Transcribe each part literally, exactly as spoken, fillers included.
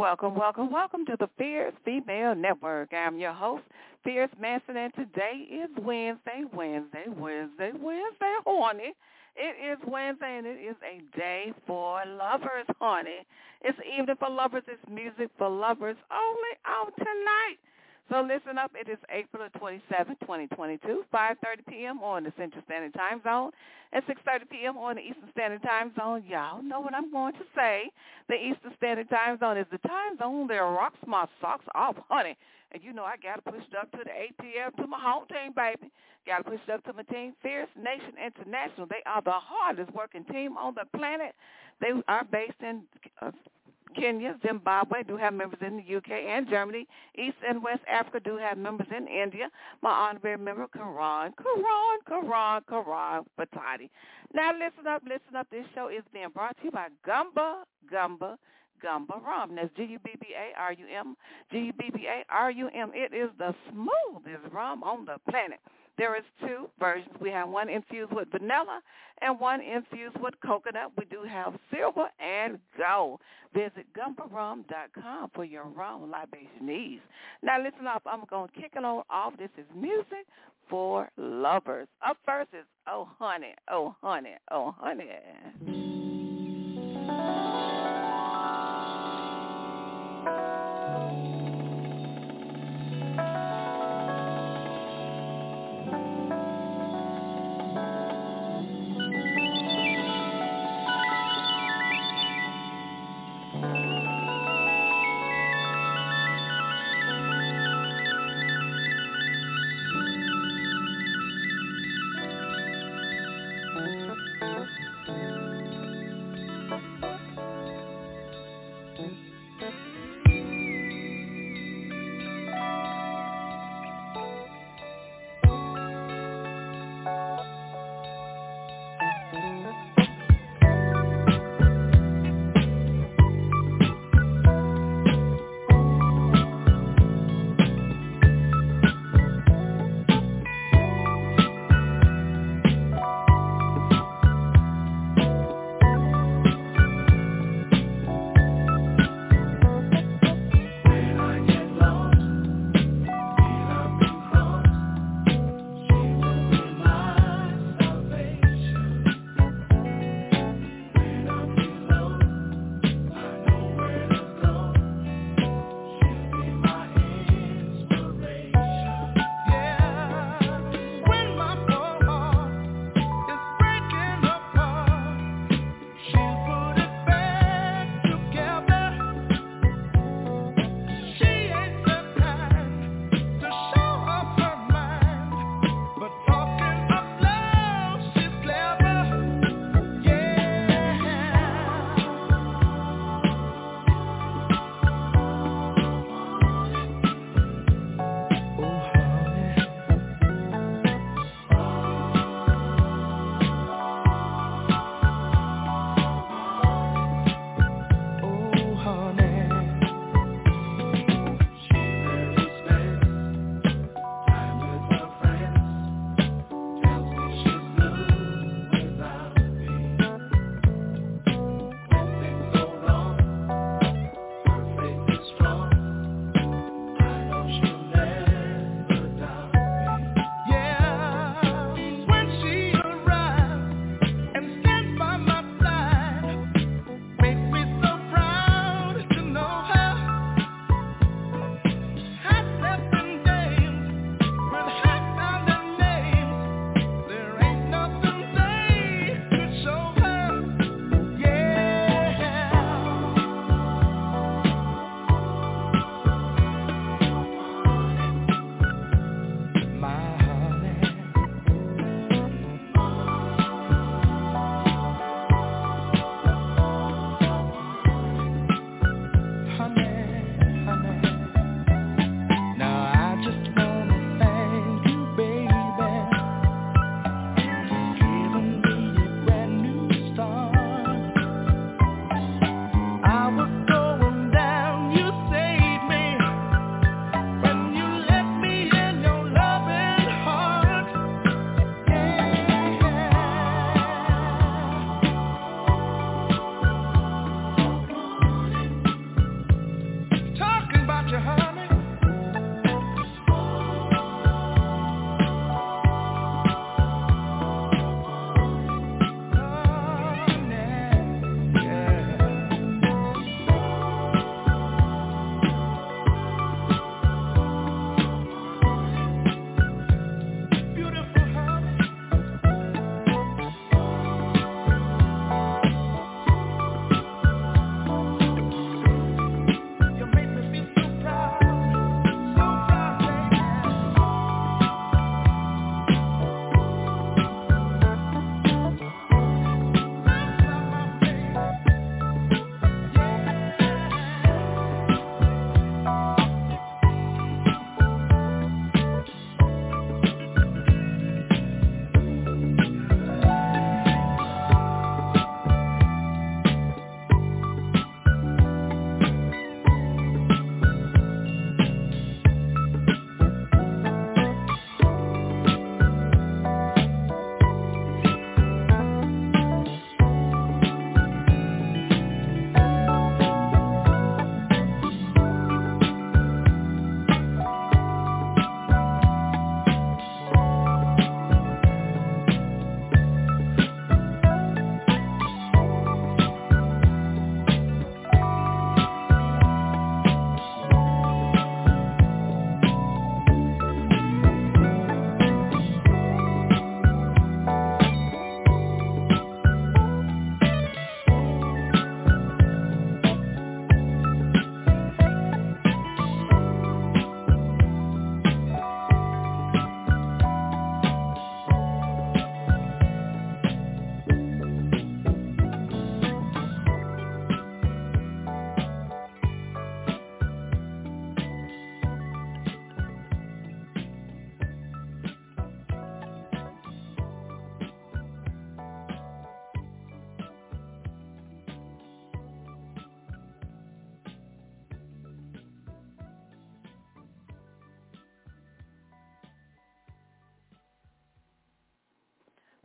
welcome, welcome, welcome to the Fierce Female Network. I'm your host, Fierce Manson, and today is Wednesday, Wednesday, Wednesday, Wednesday, honey. It is Wednesday, and it is a day for lovers, honey. It's evening for lovers. It's music for lovers only out tonight. So listen up. It is April twenty-seventh, twenty twenty-two, five thirty p.m. on the Central Standard Time Zone and six thirty p.m. on the Eastern Standard Time Zone. Y'all know what I'm going to say. The Eastern Standard Time Zone is the time zone that rocks my socks off, honey. And you know I got to push it up to the A T L, to my home team, baby. Got to push it up to my team, Fierce Nation International. They are the hardest working team on the planet. They are based in uh, Kenya, Zimbabwe, do have members in the U K and Germany. East and West Africa do have members in India. My honorary member, Karan, Karan, Karan, Karan Batati. Now listen up, listen up. This show is being brought to you by Gumba, Gumba, Gumba Rum. That's G U B B A R U M, G U B B A R U M. It is the smoothest rum on the planet. There is two versions. We have one infused with vanilla and one infused with coconut. We do have silver and gold. Visit gumba rum dot com for your rum libation needs. Now listen up. I'm going to kick it on off. This is music for lovers. Up first is Oh Honey, Oh Honey, Oh Honey.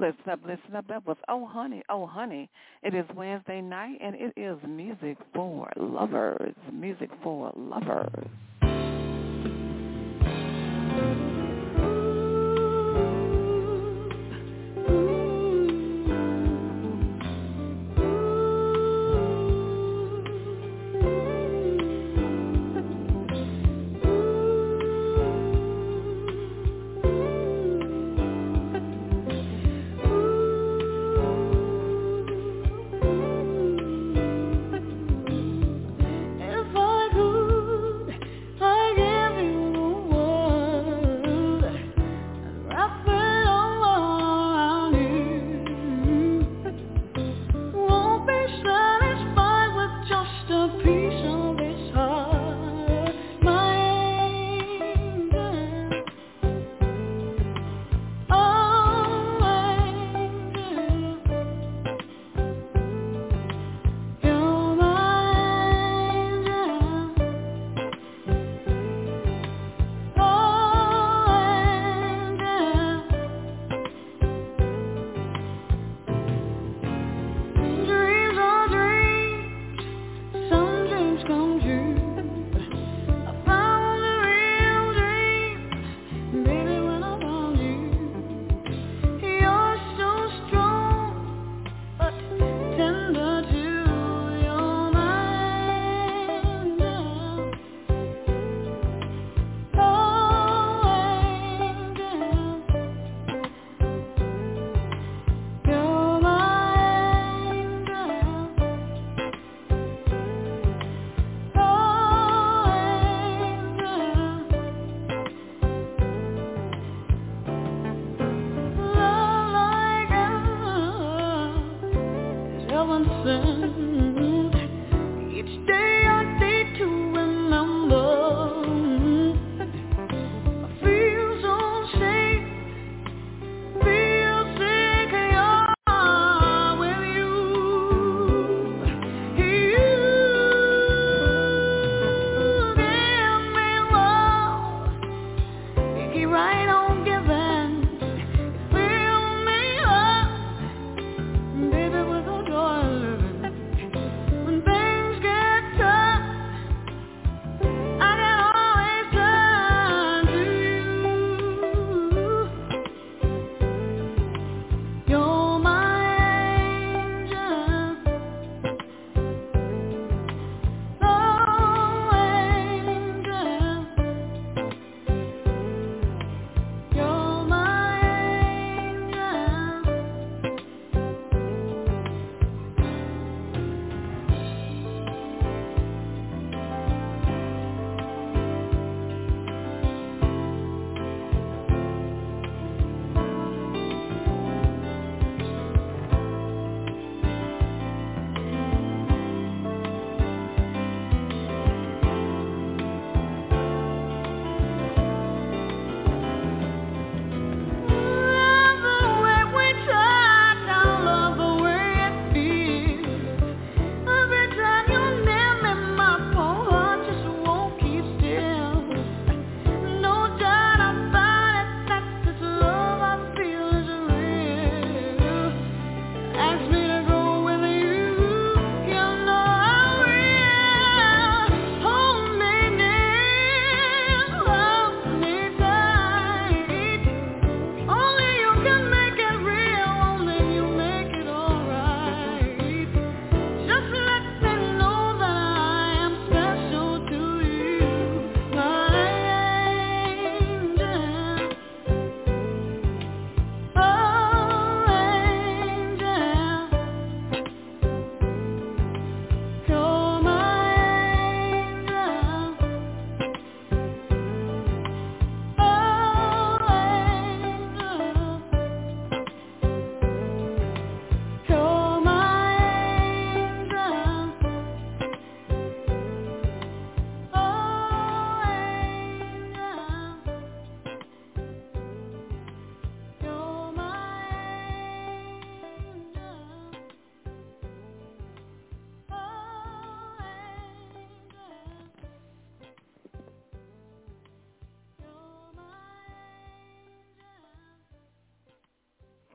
Listen up, listen up. That was Oh Honey, Oh Honey. It is Wednesday night, and it is music for lovers. Music for lovers. If I could, I'd give you the world.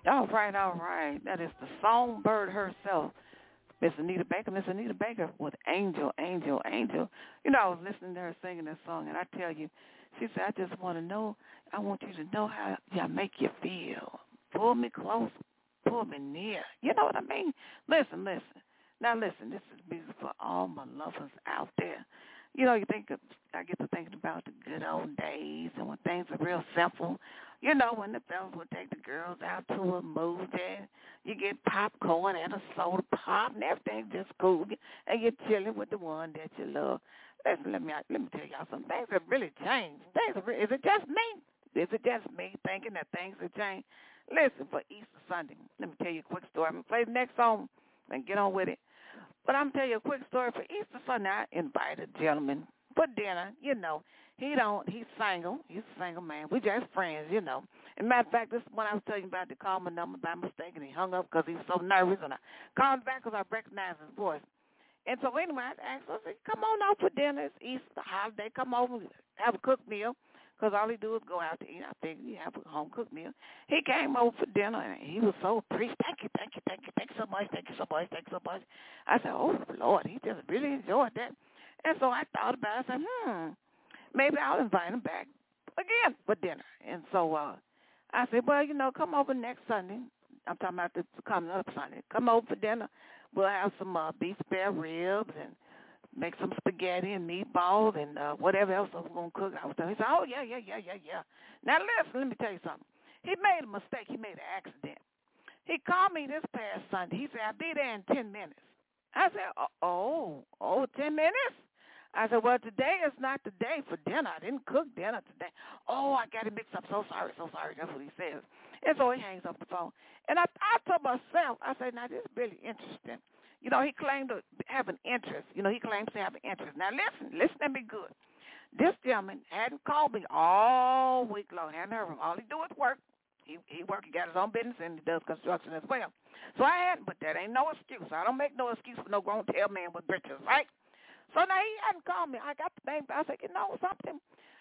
All right, all right. That is the songbird herself, Miss Anita Baker. Miss Anita Baker with Angel, Angel, Angel. You know, I was listening to her singing that song, and I tell you, she said, I just want to know, I want you to know how I make you feel. Pull me close, pull me near. You know what I mean? Listen, listen. Now, listen, this is music for all my lovers out there. You know, you think of, I get to thinking about the good old days and when things are real simple. You know, when the fellas would take the girls out to a movie, you get popcorn and a soda pop and everything's just cool, and you're chilling with the one that you love. Listen, let me let me tell y'all something. Things have really changed. Things have really, is it just me? Is it just me thinking that things have changed? Listen, for Easter Sunday, let me tell you a quick story. I'm going to play the next song and get on with it. But I'm going to tell you a quick story. For Easter Sunday, I invited a gentleman for dinner. You know, he don't, he's single. He's a single man. We just friends, you know. As a matter of fact, this is one I was telling you about. To call my number by mistake, and he hung up because he was so nervous. And I called back because I recognized his voice. And so anyway, I asked him, I said, come on out for dinner. It's Easter holiday. Come over, have a cooked meal. Because all he do is go out to eat. I figured you have a home-cooked meal. He came over for dinner, and he was so appreciative. Thank you, thank you, thank you, thank you so much, thank you so much, thank you so much. I said, oh, Lord, he just really enjoyed that. And so I thought about it. I said, hmm, maybe I'll invite him back again for dinner. And so uh, I said, well, you know, come over next Sunday. I'm talking about this coming up Sunday. Come over for dinner. We'll have some uh, beef spare ribs and make some spaghetti and meatballs and uh, whatever else I was going to cook. I was telling him, he said, oh, yeah, yeah, yeah, yeah, yeah. Now, listen, let me tell you something. He made a mistake. He made an accident. He called me this past Sunday. He said, I'll be there in ten minutes. I said, oh, oh, ten minutes? I said, well, today is not the day for dinner. I didn't cook dinner today. Oh, I got it mixed up. So sorry, so sorry. That's what he says. And so he hangs up the phone. And I, I told myself, I said, now, this is really interesting. You know, he claimed to have an interest. You know, he claims to have an interest. Now, listen, listen to me good. This gentleman hadn't called me all week long. Hadn't heard from him. All he do is work. He he work. He got his own business, and he does construction as well. So I hadn't, but that ain't no excuse. I don't make no excuse for no grown-tail man with britches, right? So now he hadn't called me. I got the thing. I said, you know something?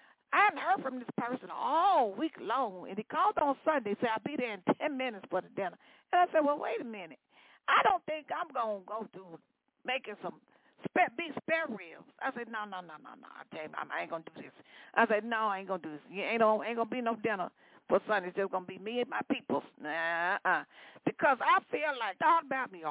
I hadn't heard from this person all week long, and he called on Sunday and said, I'll be there in ten minutes for the dinner. And I said, well, wait a minute. I don't think I'm going to go through making some spare, beef spare ribs. I said, no, no, no, no, no. I tell you, I ain't going to do this. I said, no, I ain't going to do this. You ain't, no, ain't going to be no dinner for Sunday. It's just going to be me and my people. Nah, uh. Because I feel like, thought about me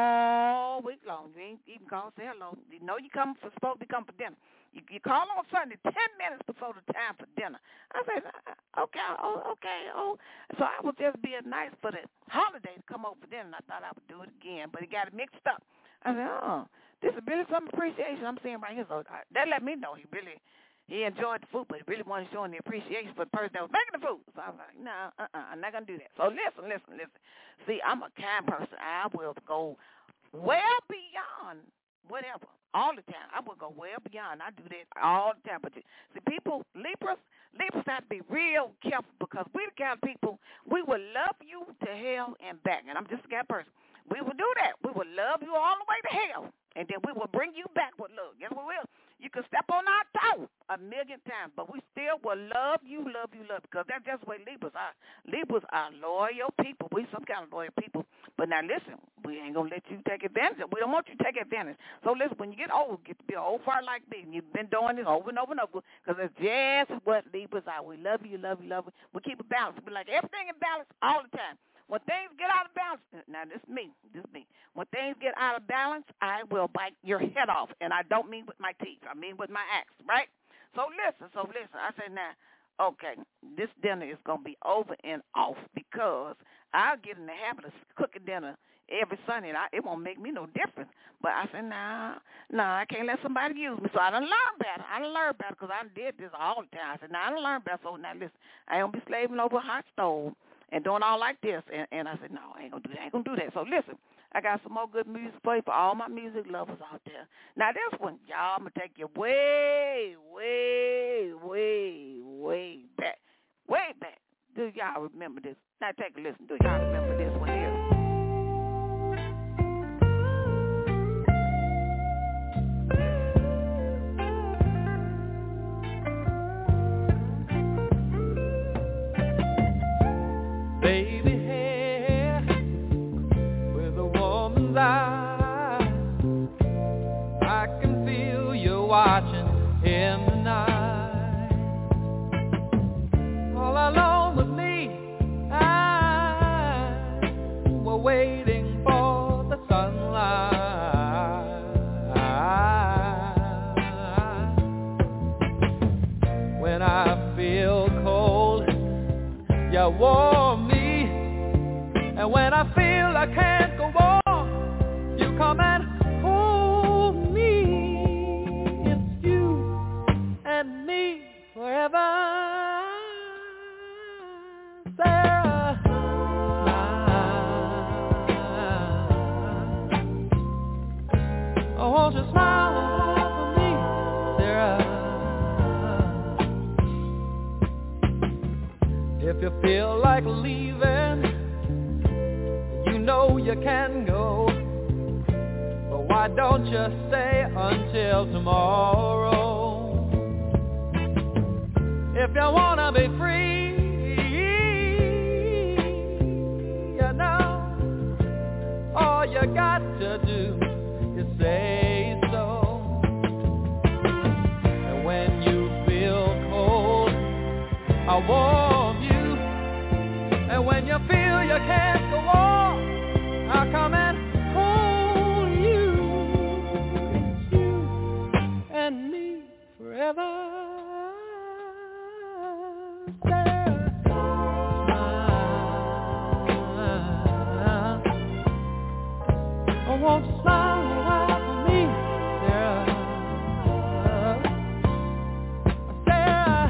all week long. You ain't even called, say hello. You know you come for, supposed to come for dinner. You, you call on Sunday ten minutes before the time for dinner. I said, okay, oh, okay, oh. So I was just being nice for the holiday to come over for dinner, and I thought I would do it again, but it got it mixed up. I said, oh, this is really some appreciation I'm seeing right here. So I, that let me know he really, he enjoyed the food, but he really wanted to show the appreciation for the person that was making the food. So I was like, no, nah, uh-uh, I'm not going to do that. So listen, listen, listen. See, I'm a kind person. I will go well beyond whatever. All the time. I would go well beyond. I do that all the time. But you, see, people, Libras, Libras have to be real careful because we the kind of people, we will love you to hell and back. And I'm just a kind of person. We will do that. We will love you all the way to hell. And then we will bring you back with love. Yes, we will. You can step on our toe a million times, but we still will love you, love you, love you, because that's just the way Libras are. Libras are loyal people. We some kind of loyal people. But now listen, we ain't going to let you take advantage of it. We don't want you to take advantage. So listen, when you get old, get to be an old fart like me, and you've been doing this over and over and over, because it's just what Libras are. We love you, love you, love you. We keep it balanced. We like everything in balance all the time. When things get out of balance, now this is me, this is me. When things get out of balance, I will bite your head off, and I don't mean with my teeth. I mean with my axe, right? So listen, so listen. I say now, okay, this dinner is going to be over and off because I'll get in the habit of cooking dinner every Sunday, and I, it won't make me no difference. But I said, nah, nah, I can't let somebody use me. So I done learned better. I done learned better because I did this all the time. I said, nah, I done learned better. So now listen, I don't be slaving over a hot stove and doing all like this. And, and I said, no, I ain't going to do that. I ain't going to do that. So listen, I got some more good music for you for all my music lovers out there. Now, this one, y'all, I'm going to take you way, way, way, way back. Way back. Do y'all remember this? Now, take a listen. Do y'all remember this one here? Baby, hey. watching in the night. All alone with me, I were waiting for the sunlight. When I feel cold, you warm me, and when I feel I can't go on, you come and hold me. It's you and me forever, Sarah. Smile. Oh, won't you smile for me, Sarah? If you feel like leaving, you know you can go, but why don't you stay until tomorrow? If you wanna be free, you know, all you got to do is say so. And when you feel cold, I warm you. And when you feel you can't go on, I'll come and hold you. It's you and me forever. Sarah. Smile. Oh, won't you smile a while for me, Sarah? Sarah.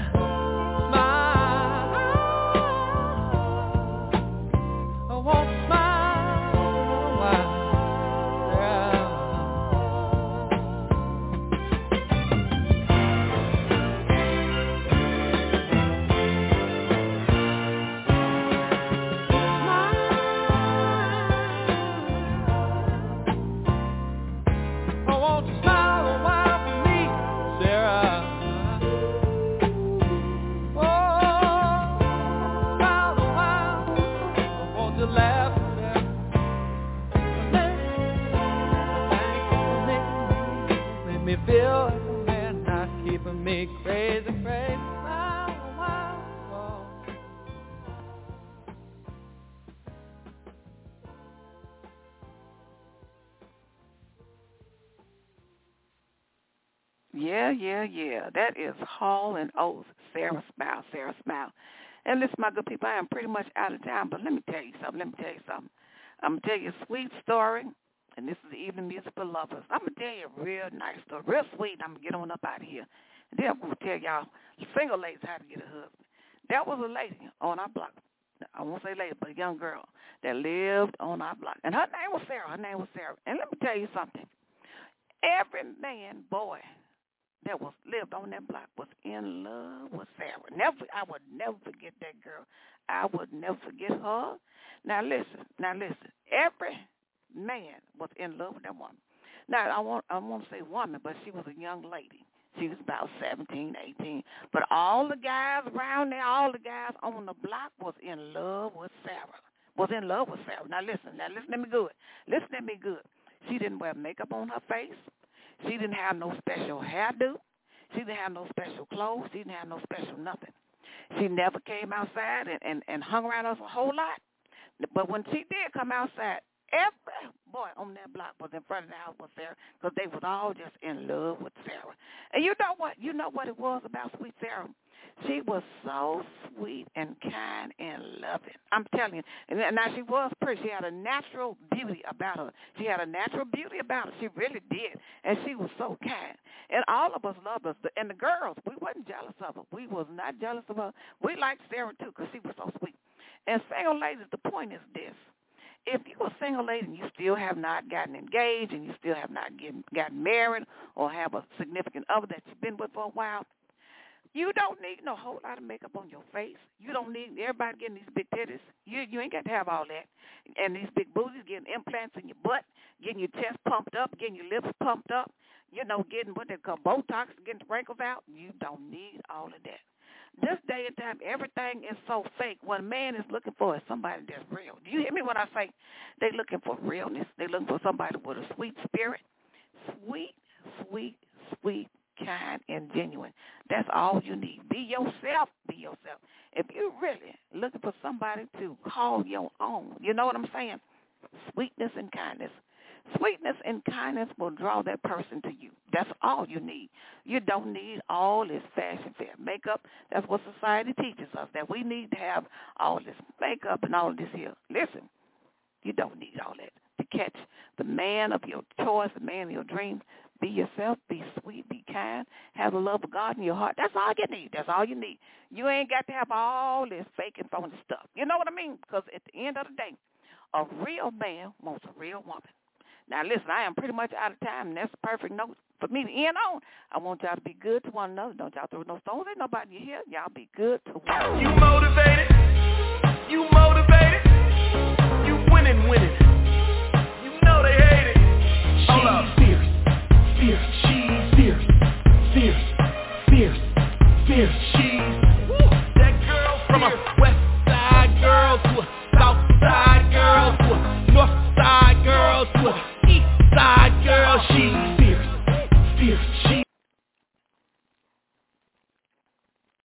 Me crazy, crazy, wow, wow, wow. Yeah, yeah, yeah. That is Hall and Oates. Sarah Smile, Sarah Smile. And listen, my good people, I am pretty much out of time, but let me tell you something. Let me tell you something. I'm going to tell you a sweet story, and this is the evening music for lovers. I'm going to tell you a real nice story, real sweet. I'm going to get on up out of here. And then I'm going to tell y'all single ladies how to get a husband. There was a lady on our block. I won't say lady, but a young girl that lived on our block. And her name was Sarah. Her name was Sarah. And let me tell you something. Every man, boy, that was lived on that block was in love with Sarah. Never, I would never forget that girl. I would never forget her. Now listen, now listen. Every man was in love with that woman. Now I want, I want to say woman, but she was a young lady. She was about seventeen, eighteen. But all the guys around there, all the guys on the block was in love with Sarah. Was in love with Sarah. Now listen, now listen to me good. Listen to me good. She didn't wear makeup on her face. She didn't have no special hairdo. She didn't have no special clothes. She didn't have no special nothing. She never came outside and, and, and hung around us a whole lot. But when she did come outside, every boy on that block was in front of the house with Sarah because they was all just in love with Sarah. And you know what? You know what it was about sweet Sarah? She was so sweet and kind and loving. I'm telling you. And now she was pretty. She had a natural beauty about her. She had a natural beauty about her. She really did. And she was so kind. And all of us loved her. And the girls, we wasn't jealous of her. We was not jealous of her. We liked Sarah, too, because she was so sweet. And single ladies, the point is this. If you're a single lady and you still have not gotten engaged and you still have not getting, gotten married or have a significant other that you've been with for a while, you don't need no whole lot of makeup on your face. You don't need everybody getting these big titties. You you ain't got to have all that. And these big booties, getting implants in your butt, getting your chest pumped up, getting your lips pumped up, you know, getting what they call Botox, getting the wrinkles out. You don't need all of that. This day and time, everything is so fake. What a man is looking for is somebody that's real. Do you hear me when I say they're looking for realness? They're looking for somebody with a sweet spirit. Sweet, sweet, sweet and genuine. That's all you need. Be yourself. Be yourself. If you're really looking for somebody to call your own, you know what I'm saying? Sweetness and kindness. Sweetness and kindness will draw that person to you. That's all you need. You don't need all this fashion fair makeup. That's what society teaches us, that we need to have all this makeup and all this here. Listen, you don't need all that to catch the man of your choice, the man of your dreams. Be yourself. Be sweet. Be kind. Have the love of God in your heart. That's all you need. That's all you need. You ain't got to have all this fake and phony stuff. You know what I mean? Because at the end of the day, a real man wants a real woman. Now, listen, I am pretty much out of time, and that's the perfect note for me to end on. I want y'all to be good to one another. Don't y'all throw no stones at nobody here. Y'all be good to one another. You motivated. You motivated. You winning, winning. You know they hate it. Hold up. Fierce, fierce, she's fierce, fierce, fierce, fierce, she's